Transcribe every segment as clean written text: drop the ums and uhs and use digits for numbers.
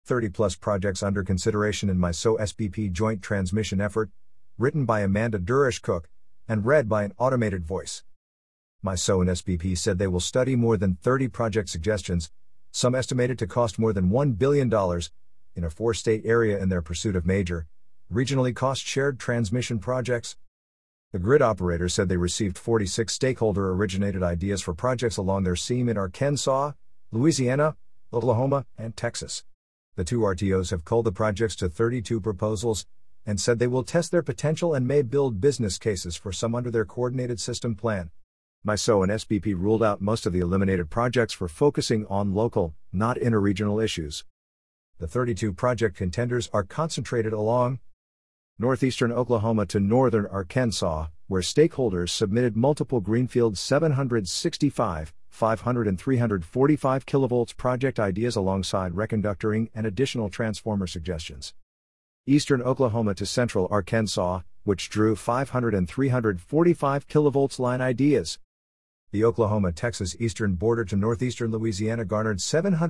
30-plus projects under consideration in MISO-SPP joint transmission effort, written by Amanda Durish-Cook, and read by an automated voice. MISO and SPP said they will study more than 30 project suggestions, some estimated to cost more than $1 billion, in a 4-state area in their pursuit of major, regionally cost-shared transmission projects. The grid operator said they received 46 stakeholder-originated ideas for projects along their seam in Arkansas, Louisiana, Oklahoma, and Texas. The two RTOs have culled the projects to 32 proposals, and said they will test their potential and may build business cases for some under their coordinated system plan. MISO and SPP ruled out most of the eliminated projects for focusing on local, not interregional issues. The 32 project contenders are concentrated along northeastern Oklahoma to northern Arkansas, where stakeholders submitted multiple greenfield 765, 500 and 345 kV project ideas alongside reconductoring and additional transformer suggestions. Eastern Oklahoma to central Arkansas, which drew 500 and 345 kV line ideas. The Oklahoma-Texas eastern border to northeastern Louisiana garnered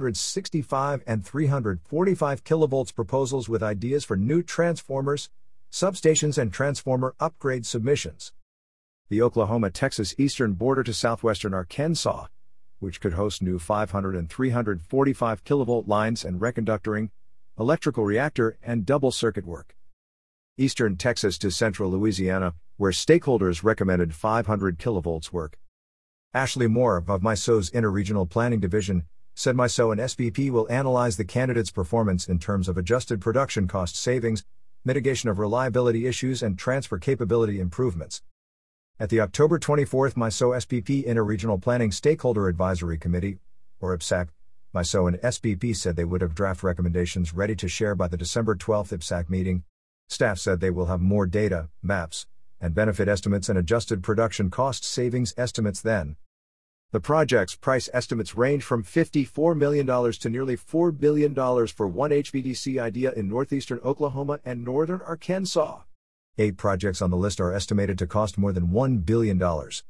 765 and 345 kV proposals with ideas for new transformers, substations and transformer upgrade submissions. The Oklahoma-Texas eastern border to southwestern Arkansas, which could host new 500 and 345 kV lines and reconductoring, electrical reactor and double circuit work. Eastern Texas to central Louisiana, where stakeholders recommended 500 kV work. Ashley Moore of MISO's Interregional Planning Division said MISO and SPP will analyze the candidates' performance in terms of adjusted production cost savings, mitigation of reliability issues and transfer capability improvements. At the October 24 MISO-SPP Interregional Planning Stakeholder Advisory Committee, or IPSAC, MISO and SPP said they would have draft recommendations ready to share by the December 12 IPSAC meeting. Staff said they will have more data, maps, and benefit estimates and adjusted production cost savings estimates then. The project's price estimates range from $54 million to nearly $4 billion for one HVDC idea in northeastern Oklahoma and northern Arkansas. 8 projects on the list are estimated to cost more than $1 billion.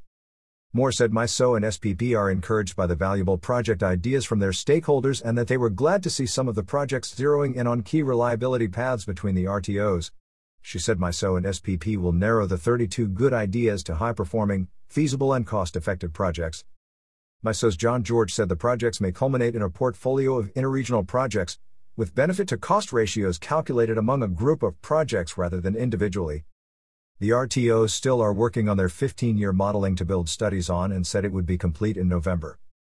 Moore said MISO and SPP are encouraged by the valuable project ideas from their stakeholders and that they were glad to see some of the projects zeroing in on key reliability paths between the RTOs. She said MISO and SPP will narrow the 32 good ideas to high-performing, feasible and cost-effective projects. MISO's John George said the projects may culminate in a portfolio of interregional projects, with benefit-to-cost ratios calculated among a group of projects rather than individually. The RTOs still are working on their 15-year modeling to build studies on and said it would be complete in November.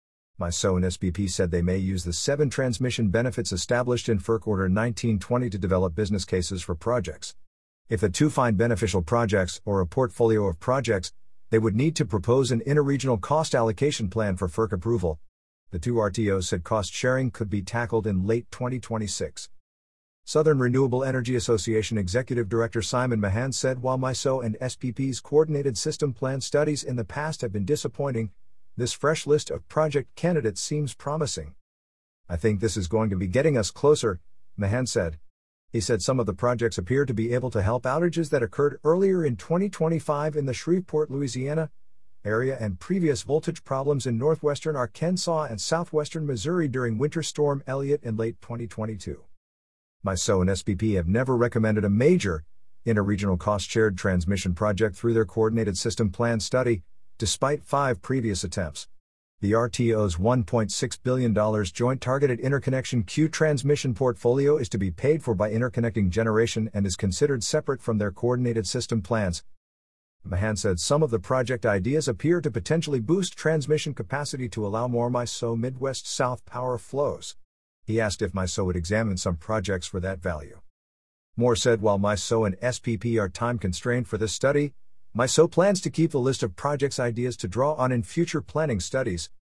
MISO and SPP said they may use the 7 transmission benefits established in FERC Order 1920 to develop business cases for projects. If the 2 find beneficial projects or a portfolio of projects, they would need to propose an interregional cost allocation plan for FERC approval. The 2 RTOs said cost sharing could be tackled in late 2026. Southern Renewable Energy Association Executive Director Simon Mahan said while MISO and SPP's coordinated system plan studies in the past have been disappointing, this fresh list of project candidates seems promising. I think this is going to be getting us closer, Mahan said. He said some of the projects appear to be able to help outages that occurred earlier in 2025 in the Shreveport, Louisiana area and previous voltage problems in northwestern Arkansas and southwestern Missouri during Winter Storm Elliott in late 2022. MISO and SPP have never recommended a major, interregional cost-shared transmission project through their coordinated system plan study, despite 5 previous attempts. The RTO's $1.6 billion joint targeted interconnection queue transmission portfolio is to be paid for by interconnecting generation and is considered separate from their coordinated system plans. Mahan said some of the project ideas appear to potentially boost transmission capacity to allow more MISO Midwest-South power flows. He asked if MISO would examine some projects for that value. Moore said while MISO and SPP are time-constrained for this study, MISO plans to keep the list of projects ideas to draw on in future planning studies.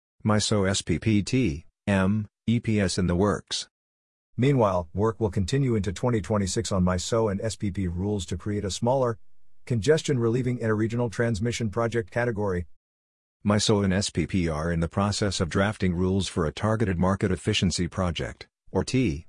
MISO SPP EPS in the works. Meanwhile, work will continue into 2026 on MISO and SPP rules to create a smaller, congestion-relieving interregional transmission project category. MISO and SPP are in the process of drafting rules for a Targeted Market Efficiency Project, or TMEP,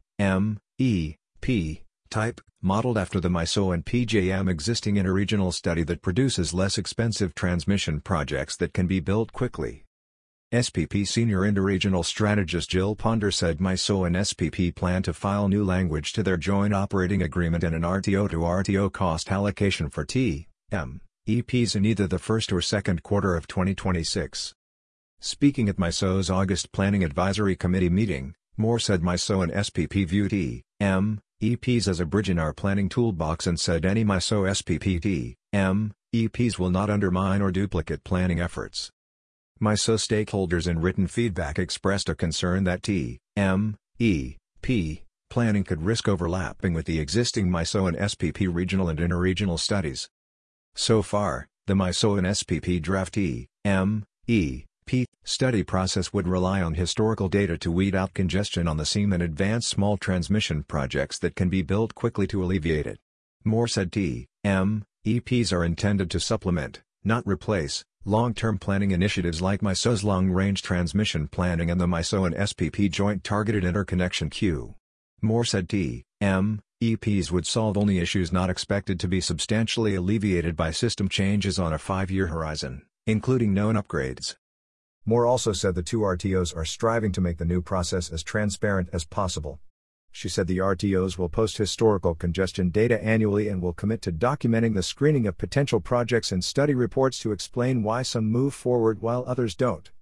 type, modeled after the MISO and PJM existing interregional study that produces less expensive transmission projects that can be built quickly. SPP Senior Interregional Strategist Jill Ponder said MISO and SPP plan to file new language to their joint operating agreement and an RTO to RTO cost allocation for T.M.E.Ps in either the first or second quarter of 2026. Speaking at MISO's August Planning Advisory Committee meeting, Moore said MISO and SPP view T.M.E.Ps as a bridge in our planning toolbox and said any MISO SPP T.M.E.Ps will not undermine or duplicate planning efforts. MISO stakeholders in written feedback expressed a concern that T.M.E.P. planning could risk overlapping with the existing MISO and SPP regional and interregional studies. So far, the MISO and SPP draft T.M.E.P. study process would rely on historical data to weed out congestion on the seam and advance small transmission projects that can be built quickly to alleviate it. Moore said T.M.E.Ps are intended to supplement, not replace, long-term planning initiatives like MISO's long-range transmission planning and the MISO and SPP Joint Targeted Interconnection Queue. Moore said T.M.E.Ps would solve only issues not expected to be substantially alleviated by system changes on a 5-year horizon, including known upgrades. Moore also said the two RTOs are striving to make the new process as transparent as possible. She said the RTOs will post historical congestion data annually and will commit to documenting the screening of potential projects and study reports to explain why some move forward while others don't.